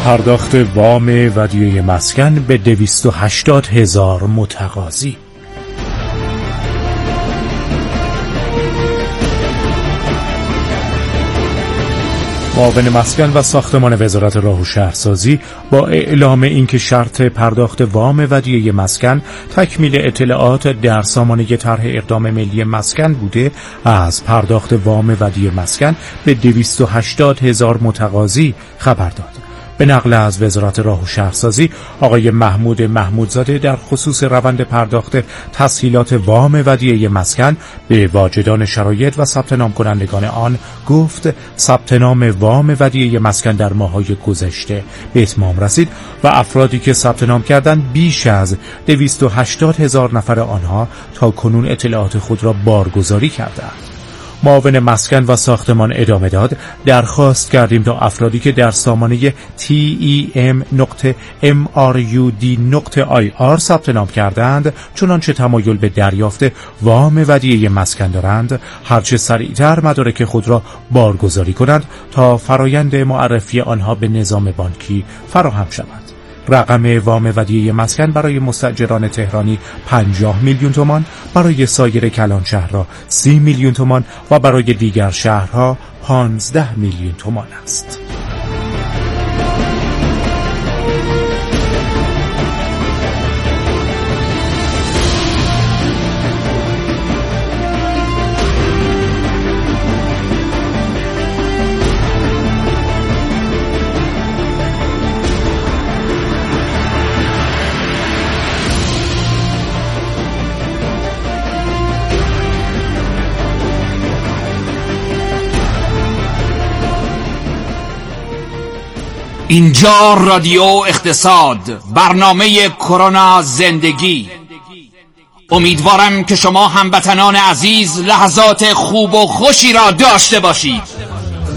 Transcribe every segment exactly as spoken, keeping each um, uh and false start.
پرداخت وام ودیعه مسکن به دویست و هشتاد هزار متقاضی. معاون مسکن و ساختمان وزارت راه و شهرسازی با اعلام اینکه شرط پرداخت وام ودیعه مسکن تکمیل اطلاعات در سامانه طرح اقدام ملی مسکن بوده، از پرداخت وام ودیعه مسکن به دویست و هشتاد هزار متقاضی خبر داد. به نقل از وزارت راه و شهرسازی، آقای محمود محمودزاده در خصوص روند پرداخت تسهیلات وام ودیعه مسکن به واجدان شرایط و ثبت نام کنندگان آن گفت ثبت نام وام ودیعه مسکن در ماه‌های گذشته به اتمام رسید و افرادی که ثبت نام کردند بیش از دویست و هشتاد هزار نفر آنها تا کنون اطلاعات خود را بارگذاری کردند. معاون مسکن و ساختمان ادامه داد: درخواست کردیم تا افرادی که در سامانه تی ای ام نقطه ام آر یو دی نقطه آی آر ثبت نام کردند، چنانچه تمایل به دریافت وام ودیعه مسکن دارند، هرچه سریعتر مدارک خود را بارگذاری کنند تا فرایند معرفی آنها به نظام بانکی فراهم شود. رقم وام ودیعه مسکن برای مستاجران تهرانی پنجاه میلیون تومان، برای سایر کلان شهرها سی میلیون تومان و برای دیگر شهرها پانزده میلیون تومان است. اینجا رادیو اقتصاد، برنامه کرونا زندگی. امیدوارم که شما هموطنان عزیز لحظات خوب و خوشی را داشته باشید.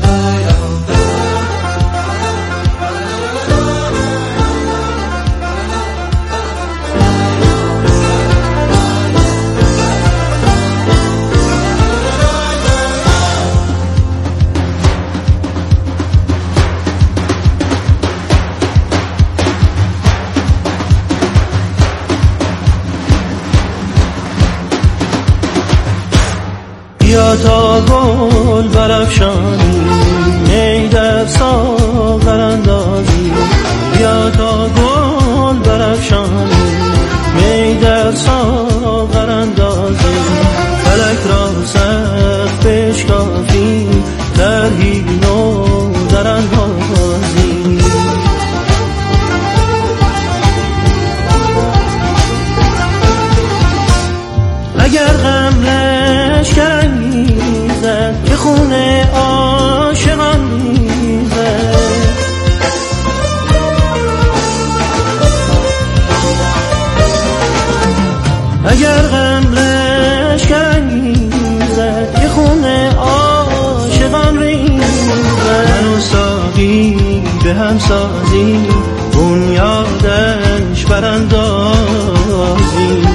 بیا تا گل برافشانی، می در ساغر اندازی. بیا تا گل برافشانی، می در ساغر اندازی. فلک را سخت بشکافی، طرحی نو در اندازی. اگر غم لشکر میزد که خونه عاشقان میزد، اگر غم لشکر میزد که خونه عاشقان ریزد. من و ساقی به هم سازی، بنیادش براندازی.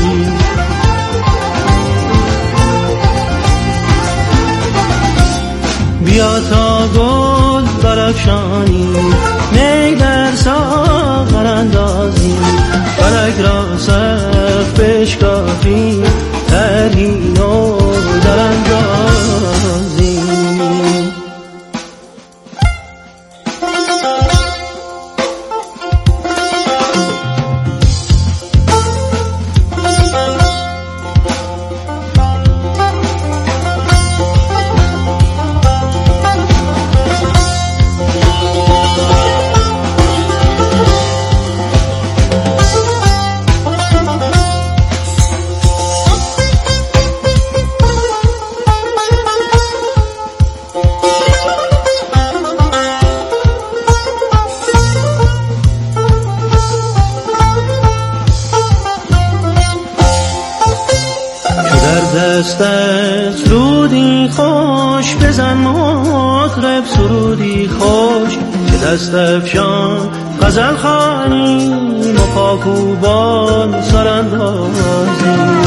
بیا تا گل برافشانی، می در ساغر اندازی. فلک را سخت بشکافی، طرحی نو در اندازی. دستت سرودی خوش بزن مطرب، سرودی خوش که دست افشان غزل خوانی، مخاکوبان سراندازی.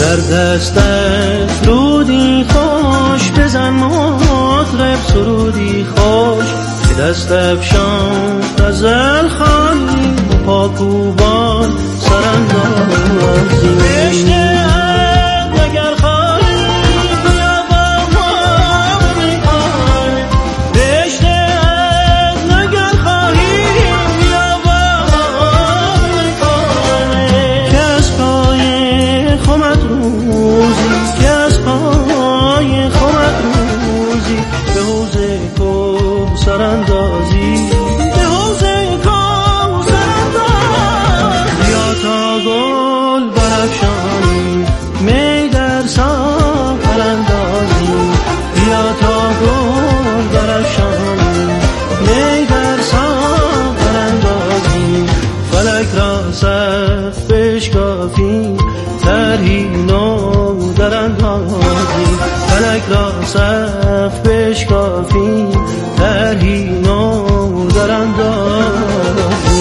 در دستت رودی خوش بزن مطرب سرودی خوش که دست افشان غزل خوانی پاکوبان سراندازی بشنه اگر خواهی بیا با ما بمیخوای بشنه اگر خواهی بیا با ما بمیخوای که از پای خمت روزی که از پای خمت روزی به حوزه کو سراندازی به حوزه کو سراندازی بیا تا گل برافشانی می در ساغر اندازی بیا تا گل برافشانی می در ساغر اندازی فلک را سقف بشکافی طرحی نو در اندازی فلک را سقف بشکافی طرحی نو در اندازی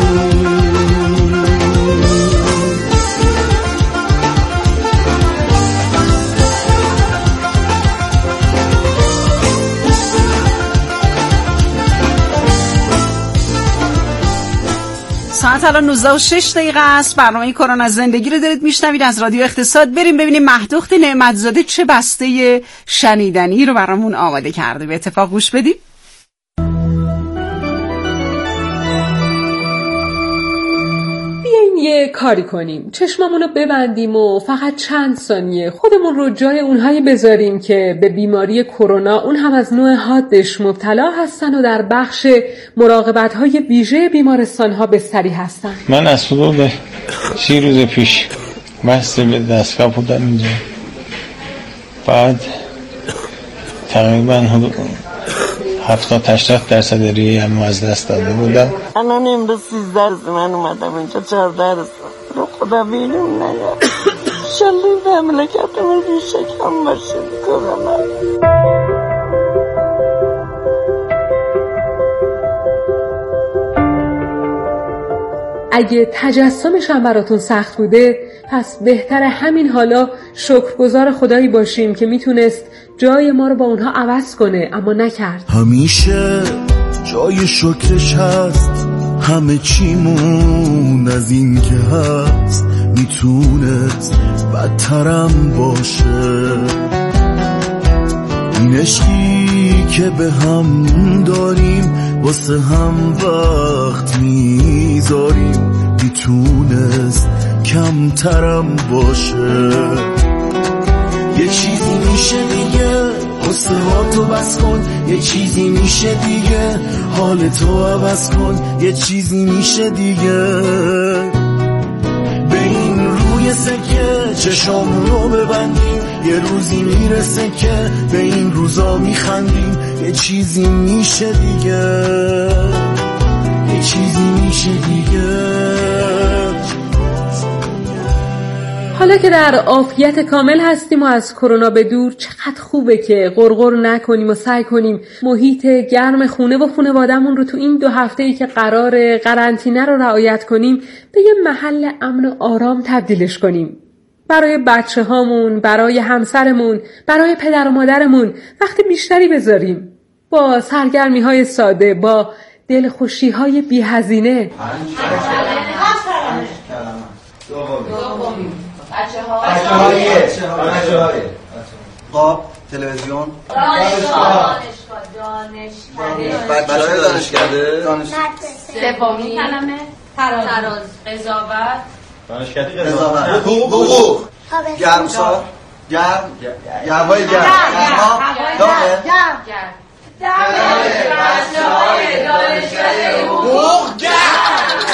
ساعت الان نوزده و شش دقیقه است. برنامه کرونا زندگی رو دارید میشنوید از رادیو اقتصاد. بریم ببینیم مهدوخت نعمتزاده چه بسته شنیدنی رو برامون آماده کرده. به اتفاق گوش بدیم. بیاین یه کاری کنیم، چشممون رو ببندیم و فقط چند ثانیه خودمون رو جای اونهایی بذاریم که به بیماری کرونا، اون هم از نوع حادش، مبتلا هستن و در بخش مراقبت‌های ویژه بیمارستان‌ها بستری هستن. من از حدود سی روز پیش بسته به دستگاه بودم اینجا، بعد تقریبا حدود هفتاد هشتاد درصد ریه هم از دست داده بودم. الان امروز سیزده روز من اومدم اینجا، چهارده روز رو خدا بیرون نیاد. انشالله به مملکتمون ریش کم باشه کرونا. اگه تجسمش هم براتون سخت بوده، پس بهتر همین حالا شکرگزار خدایی باشیم که میتونست جای ما رو با اونها عوض کنه، اما نکرد. همیشه جای شکرش هست، همه چیمون از این که هست میتونست بدترم باشه. این عشقی که به هم داریم واسه هم وقت میذاریم میتونست کمترم باشه. یه چیزی میشه دیگه قصه ها تو بس کن، یه چیزی میشه دیگه حال تو عوض کن، یه چیزی میشه دیگه به این روی سکه چشامون رو ببندیم، یه روزی میرسه که به این روزا میخندیم. یه چیزی میشه دیگه یه چیزی میشه دیگه. حالا که در عافیت کامل هستیم و از کرونا به دور، چقدر خوبه که غرغر نکنیم و سعی کنیم محیط گرم خونه و خانواده‌مون رو تو این دو هفته‌ای که قرار قرنطینه رو رعایت کنیم به یه محل امن و آرام تبدیلش کنیم. برای بچه هامون، برای همسرمون، برای پدر و مادرمون وقت بیشتری بذاریم. با سرگرمی های ساده، با دلخوشی های بی هزینه. بچه های قاب، تلویزیون، دانشگاه، بچه های دانشکده، سومین کلمه تراز، قضاوت، دانشکده، قضاوت، حقوق، گرمسار، گرم، گرمای گرم، دامه، گرم، بچه های دانشکده حقوق گرم.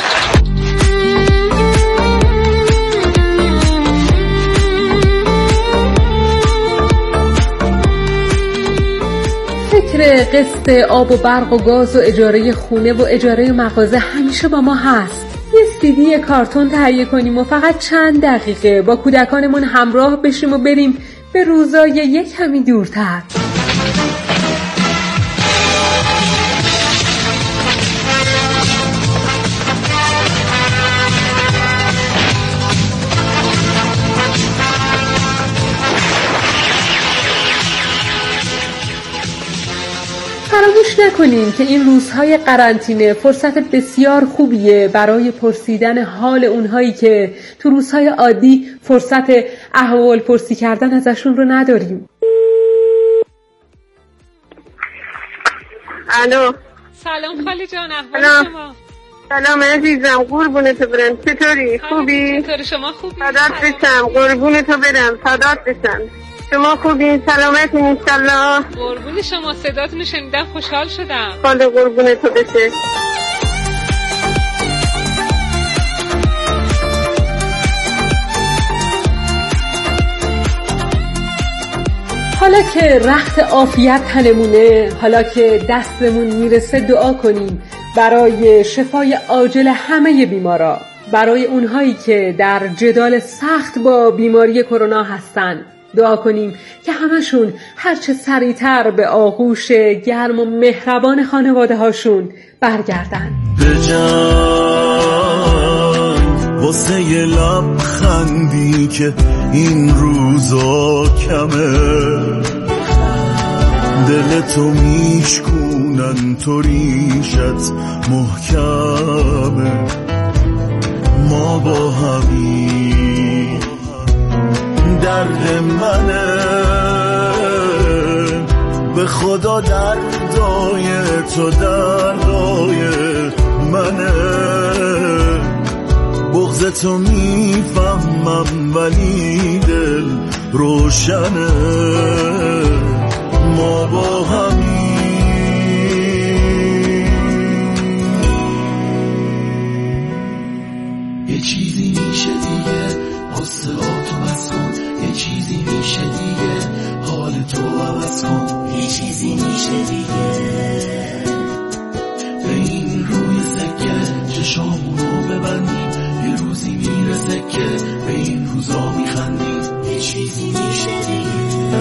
فکر قسط آب و برق و گاز و اجاره خونه و اجاره مغازه همیشه با ما هست. یه سیدی کارتون تهیه کنیم و فقط چند دقیقه با کودکانمون همراه بشیم و بریم به روزای یک کمی دورتر. کنیم که این روزهای قرنطینه فرصت بسیار خوبیه برای پرسیدن حال اونهایی که تو روزهای عادی فرصت احوال پرسی کردن ازشون رو نداریم. الو. سلام خاله جان، احوال شما؟ سلام عزیزم، قربونتو برم. چطوری؟ خوبی؟ چطوری شما خوبی؟ فدات بشم، قربونتو برم، فدات بشم. شما خوبی؟ سلامتین انشالله. قربون شما، صداتونو شنیدم خوشحال شدم. خاله قربونتو بشه. حالا که رخت عافیت تنمونه، حالا که دستمون میرسه، دعا کنیم برای شفای عاجل همه بیمارا، برای اونهایی که در جدال سخت با بیماری کرونا هستن. دعا کنیم که همشون هرچه سریعتر به آغوش گرم و مهربان خانواده هاشون برگردن. بجنگ واسه یه لبخندی که این روزا کمه، دلتو میشکونن تو ریشت محکمه. ما با همین درد منه، به خدا دردای تو دردای منه. بغض تو میفهمم ولی دل روشنه. ما با همین یه چیزی میشه دیگه، قصه ها تو بس کن. یه چیزی میشه دیگه، حال تو عوض کن. یه چیزی میشه دیگه، به این روی سکه چشامونو ببندیم. یه روزی میرسه که به این روزا میخندیم. یه چیزی میشه دیگه،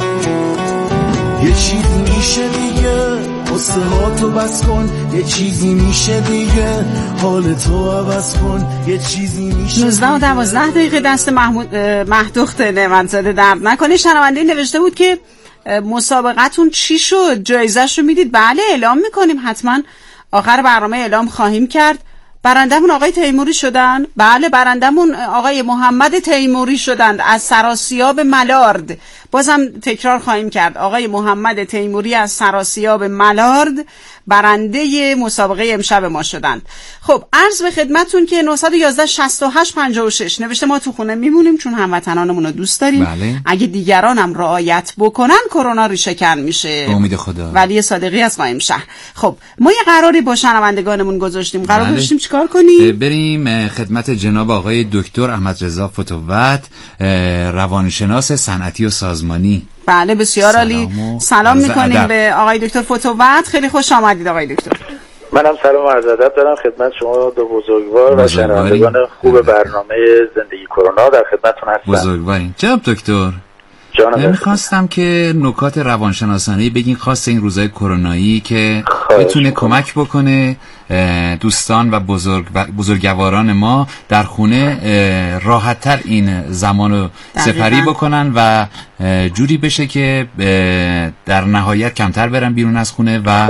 یه چیزی میشه دیگه، قصه ها تو بس کن. یه چیزی میشه دیگه، حال تو عوض کن. یه چیزی میشه. نوزده و دوازده دقیقه دست محمود مهدوخت نعمتزاده درد نکنه. شنونده نوشته بود که مسابقتون چی شد؟ جایزش رو میدید؟ بله اعلام میکنیم، حتما آخر برنامه اعلام خواهیم کرد. برندمون آقای تیموری شدن. بله برندمون آقای محمد تیموری شدند از سراسیاب ملارد. بازم تکرار خواهیم کرد، آقای محمد تیموری از سراسیاب ملارد برنده مسابقه امشب ما شدند. خب عرض به خدمتون که نه یک یک شصت و هشت پنجاه و شش نوشته ما تو خونه میمونیم چون هموطنانمون رو دوست داریم. بله. اگه دیگران هم رعایت بکنن کرونا ریشه‌کن میشه. به امید خدا. ولی صادقی از قائم شهر. خب ما یه قراری با شنوندگانمون گذاشتیم. قرار بله. گذاشتیم چیکار کنیم؟ بریم خدمت جناب آقای دکتر احمد رضا فتوت، روانشناس صنعتی و سازمانی. بله بسیار عالی. سلام میکنیم به آقای دکتر فتوت. خیلی خوش آمدید آقای دکتر. منم سلام و عرض ادب دارم خدمت شما دو بزرگوار و شنوندگان خوب برنامه زندگی کرونا. در خدمتتون هستم. بزرگوارین جناب دکتر. میخواستم که نکات روانشناسانه‌ای بگین خاص این روزهای کرونایی که بتونه کمک بکنه دوستان و بزرگ بزرگواران ما در خونه راحت‌تر این زمانو سپری بکنن و جوری بشه که در نهایت کمتر برن بیرون از خونه و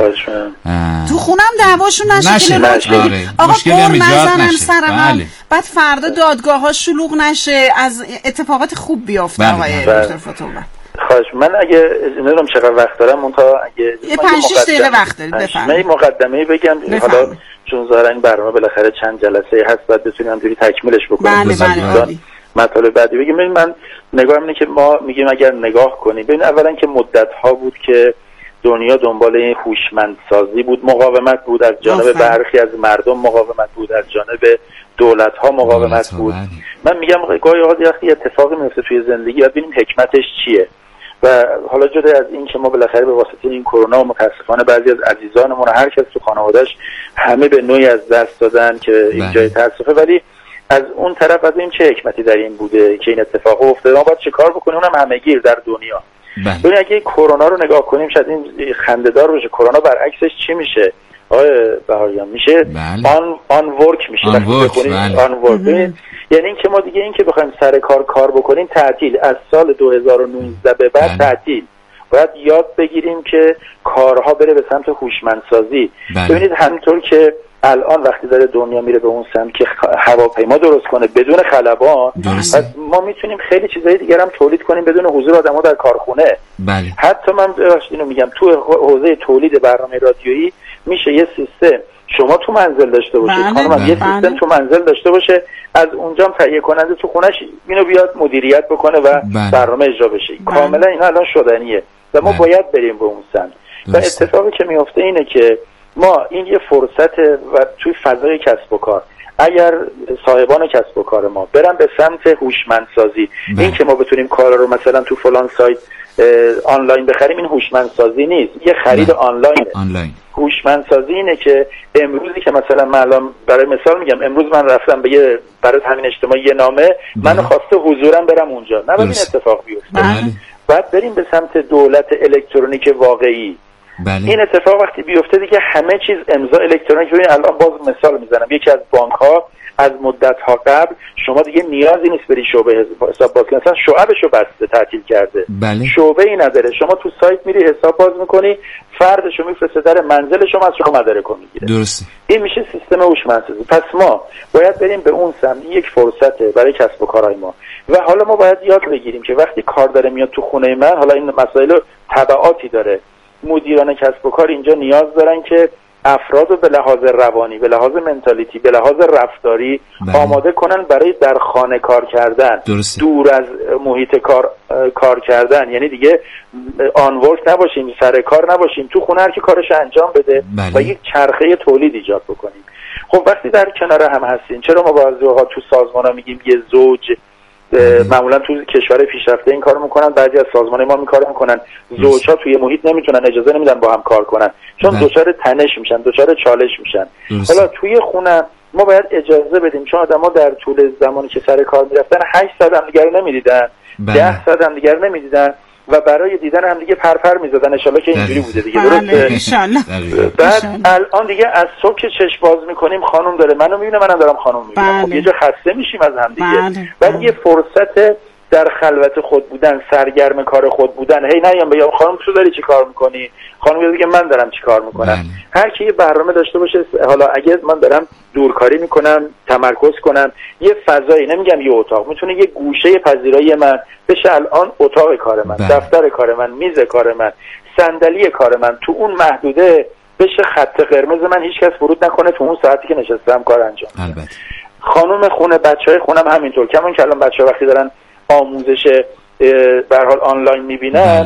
تو خونم دعواشون نشه, نشه. که نشه. آقا قور نزنن سر هم بله. بعد فردا دادگاه ها شلوغ نشه، از اتفاقات خوب بیافته. بله. آقای بله. دکتر فتوت خواهش. من اگه نمیدونم چقدر وقت دارم منتها اگه یه پنج شش دقیقه وقت دارید بفرمایید. من مقدمه‌ای بگم بفرمید. حالا چون ظاهرا این برنامه بالاخره چند جلسه هست بعد بتونیم دوری تکمیلش بکنیم. بله بله. مطالب بعدی بگیم. ببین من نگاهم اینه که ما میگیم اگر نگاه کنیم، ببین اولا که مدت ها بود که دنیا دنبال این هوشمندسازی بود، مقاومت بود از جانب برخی از مردم، مقاومت بود از جانب دولت ها، مقاومت بود. من میگم گاهی اوقات وقتی اتفاقی میفته توی زندگی یاد ببینیم حکمتش چیه. و حالا جدا از این که ما بالاخره به واسطه این کرونا متاسفانه بعضی از عزیزانمون هر کس تو خانواده‌اش همه به نوعی از دست دادن که این جای تاسفه، ولی از اون طرف از این چه حکمتی در این بوده که این اتفاق افتاده؟ ما باید چه کار بکنیم؟ اونم همگیر در دنیا. ببین اگه کرونا رو نگاه کنیم شاید این خنده‌دار بشه، کرونا برعکسش چی میشه آقای بهاریان؟ میشه آن آن ورک میشه. آن ورک, آن ورک. یعنی این که ما دیگه این که بخوایم سر کار کار بکنیم تعطیل، از سال دو هزار و نوزده به بعد تعطیل. باید یاد بگیریم که کارها بره به سمت هوشمندسازی. ببینید همینطور که الان وقتی داره دنیا میره به اون سمت که هواپیما درست کنه بدون خلبان، ما میتونیم خیلی چیزای دیگر هم تولید کنیم بدون حضور آدم‌ها در کارخونه. بله. حتی من اینو میگم تو حوزه تولید برنامه رادیویی میشه یه سیستم شما تو منزل داشته باشید، بله خانم یه سیستم بله. تو منزل داشته باشه، از اونجا هم تهیه کننده تو خونش اینو بیاد مدیریت بکنه و بله. برنامه اجرا بشه. بله. کاملا اینا الان شدنیه و ما بله. باید بریم به اون سمت. و اتفاقی که میفته اینه که ما این یه فرصته و توی فضای کسب و کار اگر صاحبان کسب و کار ما برن به سمت هوشمندسازی، این که ما بتونیم کارا رو مثلا تو فلان سایت آنلاین بخریم، این هوشمندسازی نیست، یه خرید آنلاینه. آنلاین هوشمندسازی اینه که امروزی که مثلا من الان برای مثال میگم امروز من رفتم به یه برای همین اجتماعی یه نامه منو خواسته حضورم برم اونجا، نباید این اتفاق بیفته. بعد بریم به سمت دولت الکترونیک واقعی. بله. این اتفاق وقتی بیفته دیگه همه چیز امضا الکترونیک. ببین الان باز مثال میزنم، یکی از بانک ها از مدت ها قبل شما دیگه نیازی نیست بری شعبه حساب باز کنی، مثلا شعبشو بسته تعطیل کرده. بله. شعبه ای نداره، شما تو سایت میری حساب باز میکنی، فردشو میفرسته در منزل شما، از شما مدارکو میگیره. درسته. این میشه سیستم هوشمندسازی. پس ما باید بریم به اون سمت، یک فرصته برای کسب و کارهای ما. و حالا ما باید یاد بگیریم که وقتی کار داره میاد تو خونه من، حالا این مسائل تبعاتی داره، مدیران کسب و کار اینجا نیاز دارن که افراد رو به لحاظ روانی، به لحاظ منتالیتی، به لحاظ رفتاری بله. آماده کنن برای در خانه کار کردن. درسته. دور از محیط کار کار کردن، یعنی دیگه آن ورک نباشیم، سر کار نباشیم، تو خونه هر کی کارش انجام بده بله. و یک چرخه تولید ایجاد بکنیم. خب وقتی در کنار هم هستین، چرا ما بعضی اوقات تو سازمان‌ها میگیم یه زوج، معمولا تو کشور پیشرفته این کارو میکنن، بعضی از سازمان ما این کارو میکنن، زوجها توی محیط نمیتونن، اجازه نمیدن با هم کار کنن چون دچار تنش میشن، دچار چالش میشن. حالا توی خونه ما باید اجازه بدیم، چون آدما در طول زمانی که سر کار میرفتن هشت ساعت هم دیگه رو نمیدیدن، ده ساعت هم دیگه رو نمیدیدن و برای دیدن هم دیگه پرپر میزدن. انشالله که اینجوری بوده دیگه، درسته؟ انشالله. بعد الان دیگه از صبح که چشم باز میکنیم خانم داره منو میبینه، منم دارم خانم میبینم، خب یه جا خسته میشیم از هم دیگه. بعد یه فرصت در خلوت خود بودن، سرگرم کار خود بودن، هی نیام بگم خانم تو داری چی کار میکنی، خانم میگه من دارم چی کار میکنم. هر کی یه برنامه داشته باشه، حالا اگه من دارم دورکاری میکنم، تمرکز کنم، یه فضایی، نمیگم یه اتاق، میتونه یه گوشه پذیرایی من بشه الان اتاق کار من، دفتر کار من، میز کار من، صندلی کار من، تو اون محدوده بشه خط قرمز من هیچ کس ورود نکنه تو اون ساعتی که نشستم کار انجام. البته خانم خونه، بچهای خونم همینطور. کمان که الان بچه‌ها وقتی دارن آموزش به هر حال آنلاین میبینن،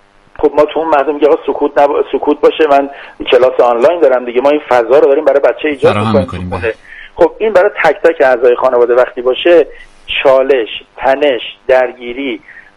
خب ما تو اون مردم میگه آقا سکوت نب... سکوت باشه، من کلاس آنلاین دارم دیگه، ما این فضا رو داریم برای بچه ایجاد میکنیم. خب این برای تک تک اعضای خانواده وقتی باشه، چالش، تنش، درگیری،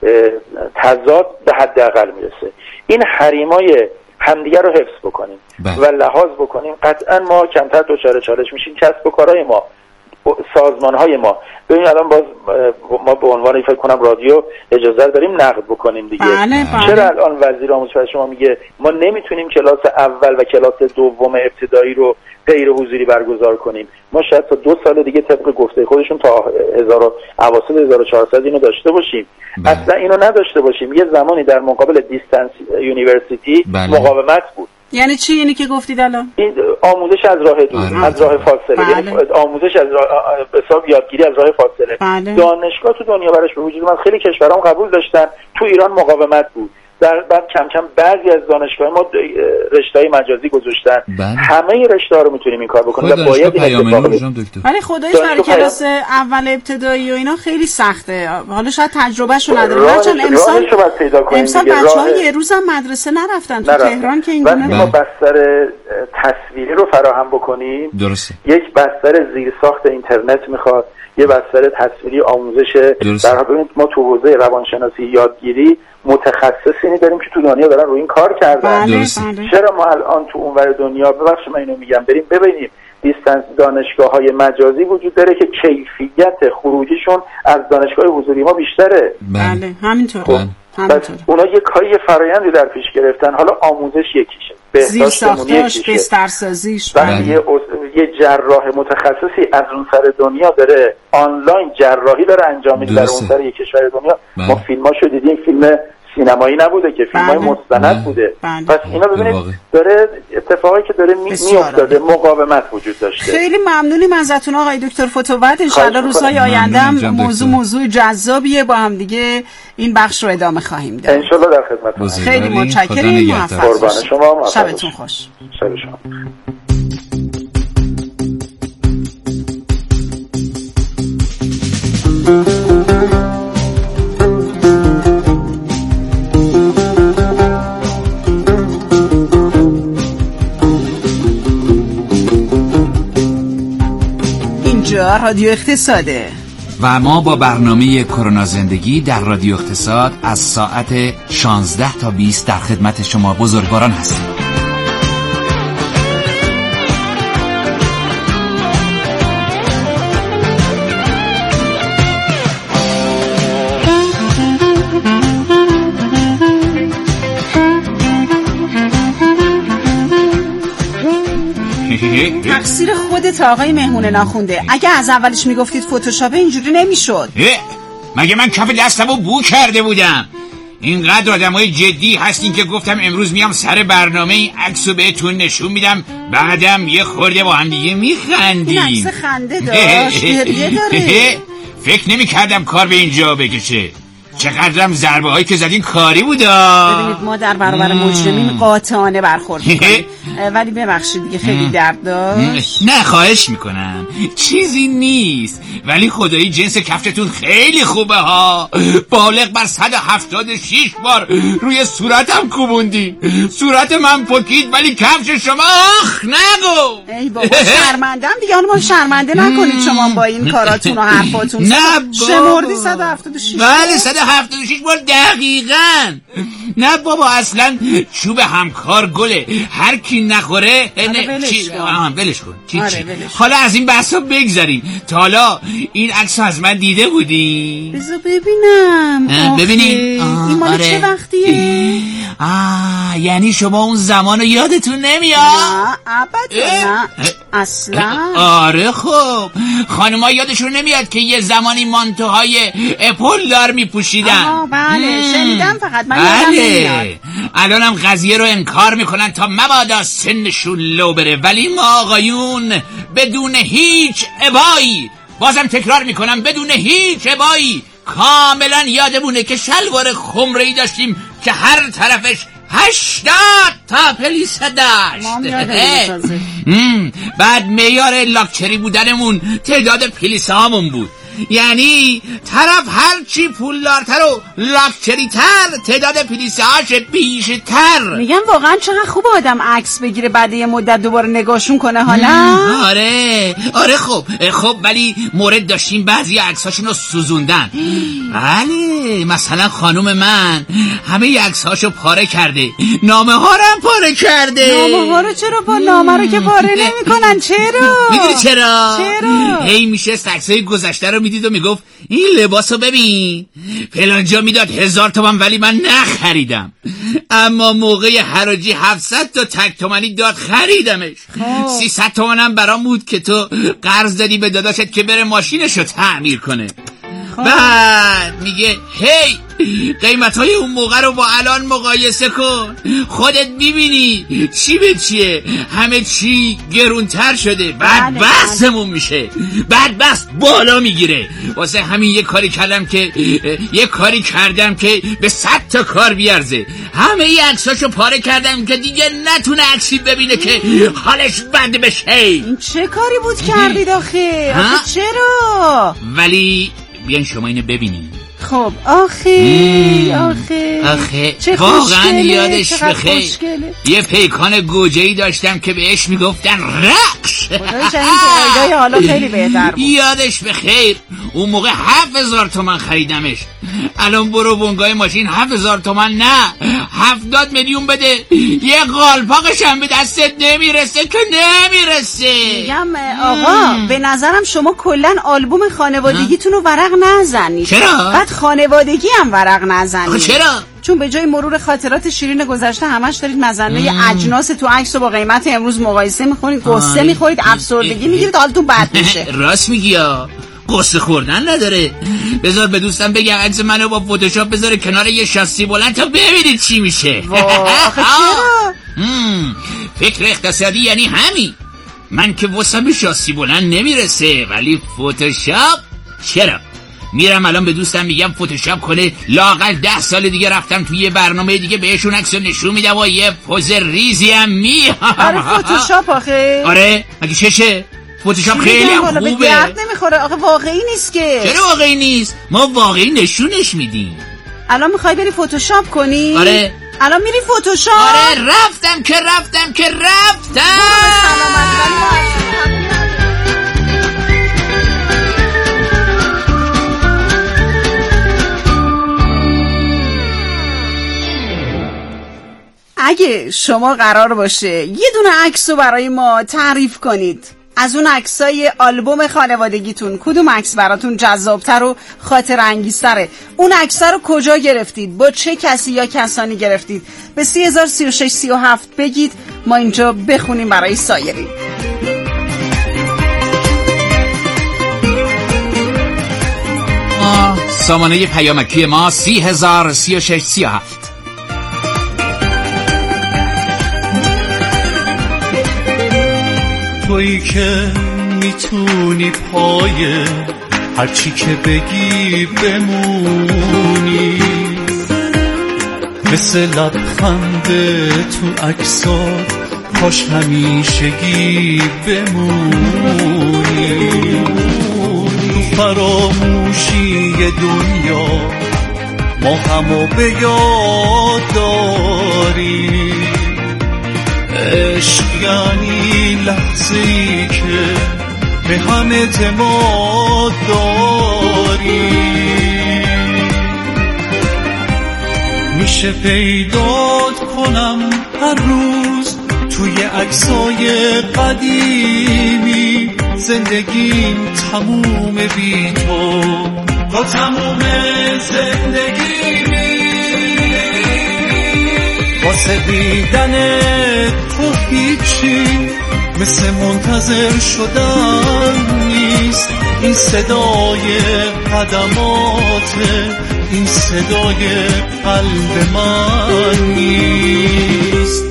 تضاد به حداقل میرسه. این حریمای همدیگه رو حفظ بکنیم بله. و لحاظ بکنیم، قطعا ما کمتر دچار چالش میشیم. کسب و کارهای ما، سازمان‌های ما، ببین الان باز ما به عنوان فکر کنم رادیو اجازه داریم نقد بکنیم دیگه. بله بله. چرا الان وزیر آموزش شما میگه ما نمیتونیم کلاس اول و کلاس دوم ابتدایی رو غیر حضوری برگزار کنیم؟ ما شاید تا دو سال دیگه طبق گفته خودشون تا هزار اواسط هزار و چهارصد اینو داشته باشیم. بله. اصلا اینو نداشته باشیم. یه زمانی در مقابل دیستنس یونیورسیتی بله. مقاومت بود. یعنی چی اینی که گفتید الان؟ این آموزش از راه دور، آره. از راه فاصله، بله. یعنی آموزش از راه حساب یادگیری از راه فاصله. بله. دانشگاه تو دنیا براش به وجود من خیلی کشورام قبول داشتن، تو ایران مقاومت بود. در بعد کم کم بعضی از دانشگاه ما رشته‌های مجازی گذاشتن. بله. همه رشته‌ها رو میتونیم این کار بکنیم و باید این اتفاق بیفته. ولی خدایش برای کلاس اول ابتدایی و اینا خیلی سخته. حالا شاید تجربهشو نداره. چون امسال امسال بچه‌ها یه روزم مدرسه نرفتن تو تهران که اینگونه. ما بستر تصویری رو فراهم بکنیم. درسته. یک بستر زیرساخت اینترنت میخواد، یه بستر تصویری آموزش. در حال ما تو حوزه روانشناسی یادگیری متخصصینی داریم که تو دنیا دارن روی این کار کردن. بله، بله. چرا ما الان تو اونور دنیا، ببخشید من اینو میگم، بریم ببینیم دیستنس دانشگاه‌های مجازی وجود داره که کیفیت خروجیشون از دانشگاه حضوری ما بیشتره. بله همینطور. همینطور. اونا یه کاری فرآیندی در پیش گرفتن. حالا آموزش یکیشه، زیرساختش، بسترسازیش، بله. یه, یه جراح متخصصی از اون سر دنیا داره آنلاین جراحی داره انجام میده در اون سر یه کشور دنیا. بله. ما فیلماشو دیدیم، فیلم سینمایی نبوده که فیلم های مستند بوده. بله. پس اینا ببینید داره اتفاقی که داره میافتاده مقاومت وجود داشته. خیلی ممنونیم ازتون آقای دکتر فتووت. ان شاء الله روزهای آینده هم موضوع موضوع جذابیه، با هم دیگه این بخش رو ادامه خواهیم داد. ان شاء الله در خدمتتون. خیلی متشکرم. قربان شما. شبتون خوش. شب شما. اینجا رادیو اقتصاده و ما با برنامه کرونا زندگی در رادیو اقتصاد از ساعت شانزده تا بیست در خدمت شما بزرگواران هستیم. تقصیر خودت آقای مهمون ناخونده. اگه از اولش میگفتید فتوشاپ اینجوری نمیشد. مگه من کف دستمو بو کرده بودم؟ اینقدر آدمای جدی هستین که گفتم امروز میام سر برنامه این عکسو بهتون نشون میدم، بعدم یه خورده با هم دیگه میخندیم. این عکس خنده داشت، گریه داره. فکر نمیکردم کار به اینجا بکشه. چقدرم ضربه هایی که زدین کاری بودا. ببینید ما در برابر مجرمین قاطعانه برخورد میکنیم، ولی ببخشید دیگه خیلی درد داشت. نه خواهش میکنم، چیزی نیست، ولی خدایی جنس کفتتون خیلی خوبه ها. بالغ بر صد و هفتاد و شش بار روی صورتم کوبوندی، صورت من پکید ولی کفش شما آخ نگو. ای بابا شرمندم دیگه، ما شرمنده نکنید شما با این کاراتون و حرفاتون. نه شمردی صد و هفتاد و شش. بله صد و هفتاد و شش بار دقیقاً. نه بابا اصلا چوب همکار گله، هر کی نخوره ولش کن. ولش کن. چی چی؟ حالا از این بحثا بگذاریم. تا حالا این عکس از من دیده بودی؟ بذار ببینم. ببینی؟ این مال چه وقتیه؟ آه یعنی شما اون زمانو یادتون نمیاد؟ نه ابدا نه اصلا. آره خب خانوما یادشون نمیاد که یه زمانی مانتوهای اپل دار میپوشیدن؟ آها بله شنیدم، فقط من بله. یادم نمیاد. الانم قضیه رو انکار میکنن تا مبادا سنشون لو بره، ولی ما آقایون بدون هیچ ابایی، بازم تکرار میکنم بدون هیچ ابایی، کاملا یادمونه که شلوار خمره‌ای داشتیم که هر طرفش هشتاد تا پلیسه داشت. بعد معیار لاکچری بودنمون تعداد پلیسه هامون بود، یعنی طرف هرچی پولدارتر و لاکچری تر تعداد پلیسه هاش بیشتر. میگم واقعا چقدر خوب آدم عکس بگیره بعد یه مدت دوباره نگاهشون کنه. حالا آره آره خب خب ولی مورد داشتیم بعضی عکساشون رو سوزوندن. بله مثلا خانم من همه عکساشو پاره کرده، نامه ها رو هم پاره کرده. نامه ها رو چرا با نامه رو که پاره نمی‌کنن؟ چرا؟ میدونی چرا؟ چرا؟ هی میشه عکسای گذشته رو میدید و میگفت این لباسو ببین فلانجا میداد هزار تومن ولی من نخریدم، اما موقع حراجی هفتصد تا تک تومنی داد خریدمش. سیصد تومنم برام بود که تو قرض دادی به داداشت که بره ماشینشو تعمیر کنه. بعد میگه هی قیمت های اون موقع رو با الان مقایسه کن، خودت میبینی چی به چیه، همه چی گرونتر شده. بعد بحثمون میشه، بعد بحث بالا میگیره. واسه همین یه کاری کردم که یه کاری کردم که به صد تا کار بیارزه. همه ی عکساشو پاره کردم که دیگه نتونه عکسی ببینه که حالش بد بشه. این چه کاری بود کردید آخه؟ آخه چرا؟ ولی بیاین شما اینو ببینید. خب آخه آخه آخه واقعا یادش بخیر یه پیکان گوجه‌ای داشتم که بهش میگفتن رقص. حالا خیلی بهتر بود. یادش بخیر اون موقع هفت هزار تومن خریدمش، الان برو بنگاه ماشین هفت هزار تومن نه هفتاد میلیون بده یه قالپاقش هم به دستت نمیرسه که نمیرسه. میگم آقا به نظرم شما کلن آلبوم خانوادگیتون رو ورق نزنید. چرا؟ بعد خانوادگی هم ورق نزنید. چرا؟ چون به جای مرور خاطرات شیرین گذشته همش دارید مظنه اجناس تو عکس رو با قیمت امروز مقایسه میکنید، قصه میخورید، افسردگی میگیرید، حالتون بد میشه. راست میگی. قصه خوردن نداره. بذار به دوستم بگم عکس منو با فتوشاپ بذاره کنار یه شاسی بلند تا ببینید چی میشه. آخه چرا؟ فکر اقتصادی یعنی همین. من که واسم شاسی بلند نمیرسه، ولی فتوشاپ چرا؟ میرم الان به دوستم میگم فتوشاپ کنه، لااقل ده سال دیگه رفتم توی یه برنامه دیگه بهشون عکسو نشون میدم و یه پوز ریزی هم میام. آره فتوشاپ آخه. آره مگه چشه؟ فتوشاپ خیلی هم خوبه. به درد نمیخوره آخه، واقعی نیست که. چرا واقعی نیست؟ ما واقعی نشونش میدیم. الان میخوای بری فتوشاپ کنی؟ آره. الان میری فتوشاپ؟ آره رفتم که رفتم که رفتم. اگه شما قرار باشه یه دونه عکس رو برای ما تعریف کنید، از اون عکسای آلبوم خانوادگیتون کدوم عکس براتون جذابتر و خاطر انگیزتره؟ اون عکس‌ها رو کجا گرفتید؟ با چه کسی یا کسانی گرفتید؟ به سی هزار سی و شش سی و هفت بگید، ما اینجا بخونیم برای سایرین. سامانه پیامکی ما سی هزار سی و شش سی و هفت. تویی که میتونی پای هرچی که بگی بمونی، مثل لبخند تو عکسات کاش همیشگی بمونی. تو فراموشی دنیا ما همو به یاد داریم، عشق یعنی لحظه‌ای که به هم اعتماد داریم. میشه پیدات کنم هر روز توی عکسای قدیمی، زندگیم تموم بی تو تا تموم زندگیمی. واسه دیدن تو هیچی مثل منتظر شدن نیست. این صدای قدماته، این صدای قلب من نیست.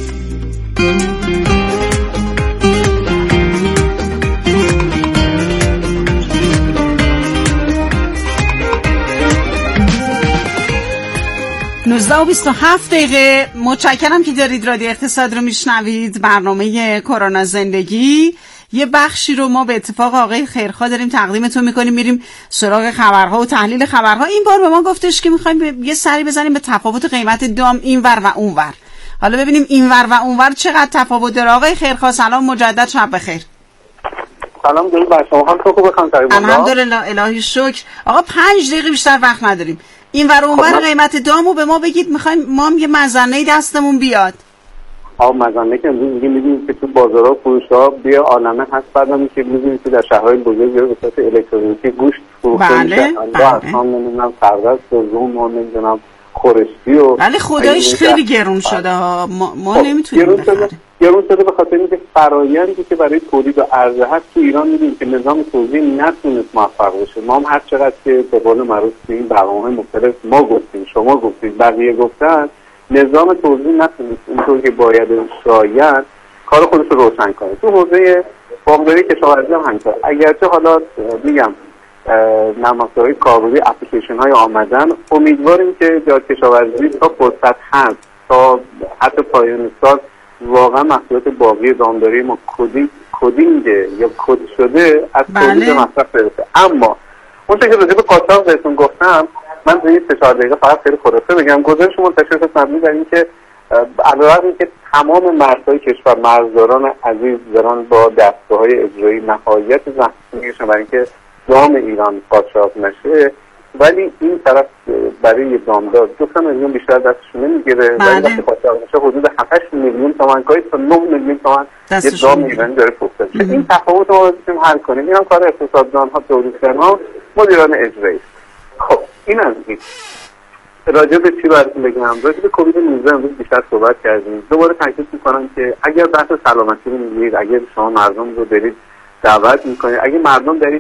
نوزده و بیست و هفت دقیقه. متشکرم که دارید رادیو اقتصاد رو میشنوید. برنامه کرونا زندگی یه بخشی رو ما به اتفاق آقای خیرخواه داریم تقدیمتون میکنیم، میریم سراغ خبرها و تحلیل خبرها. این بار به ما گفتش که میخوایم یه سری بزنیم به تفاوت قیمت دام اینور و اونور. حالا ببینیم اینور و اونور چقدر تفاوت داره. آقای خیرخواه سلام، مجدد شب بخیر. سلام درود بر شما. هم تو خوب بخوام تقریبا. الحمدلله الهی شکر. آقا پنج دقیقه بیشتر وقت نداریم. این ور اونور قیمت دامو به ما بگید، میخوایم ما هم یه مزنه دستمون بیاد. آ مزنه که امروز میگیم میدونید که تو بازارها فروش‌ها بیا عالمه هست، بعدم میشه میدونید که در شهرهای بزرگ به صورت الکترونیکی گوشت فروخته میشه. بله اصلا نمیدونم سردست و زوم و نمیدونم خورشتی و ولی خدایش خیلی گرون شده ها. ما, ما نمیتونیم بخریم. گرون شده به خاطر اینکه فرآیندی که برای تولید و عرضه هست تو ایران می‌بینیم که نظام توزیع نتونست موفق بشه. ما هم هر چقدر که به قول معروف تو این برنامه‌های مختلف ما گفتیم، شما گفتید، بقیه گفتن، نظام توزیع نتونست اونطور که باید شاید کار خودش رو روشن کنه. تو حوزه باغداری کشاورزی هم همینطور. اگرچه حالا میگم نرم افزارهای کاربردی اپلیکیشن‌های آمدن، امیدواریم که جای کشاورزی تا فرصت هست تا حتی پایان سال واقعا محصولات باقی دامداری ما کدینگ کدینگ یا کد شده از تولید مصرف برسه. اما اون چیزی که راجع به قاچاق بهتون گفتم، من توی سه چهار دقیقه فقط خیلی خلاصه بگم. گزارش منتشر شد مبنی بر اینکه علاوه اینکه تمام مرزهای کشور، مرزداران عزیز دارن با دستگاه‌های اجرایی نهایت زحمت می‌کشن برای اینکه دام ایران قاچاق نشه، ولی این طرف برای یه دامدار دو سه میلیون بیشتر دستشون نمیگیره، ولی وقتی قاچاق میشه حدود هفت میلیون تومان کاری تا نه میلیون تومان یه دام ایرانی داره فروخته میشه. این تفاوت رو باید حل کنیم. این هم کار اقتصاددان‌ها، تولیدگران، مدیران اجرایی. خب این از این. راجع به چی براتون بگم؟ راجع به کووید نوزده امروز بیشتر صحبت کردیم. دوباره تاکید می‌کنم که اگر بحث سلامتی رو میگید، اگر شما مردم رو برید دعوت می‌کنید، اگه مردم در